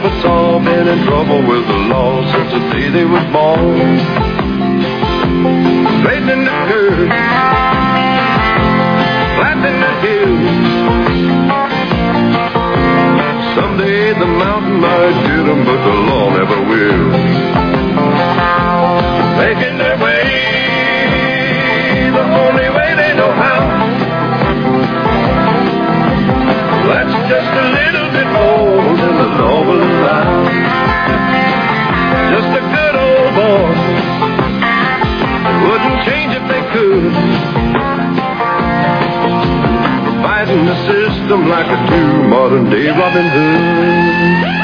never saw been in trouble with the law since the day they was born. Straightening the curve, flattening the hill. Someday the mountain might get them, but the law never will. Making their way the only way they know how. That's just a little bit more than the law will allow. Just a good old boy, wouldn't change if they could. Fighting the system like a true modern day Robin Hood.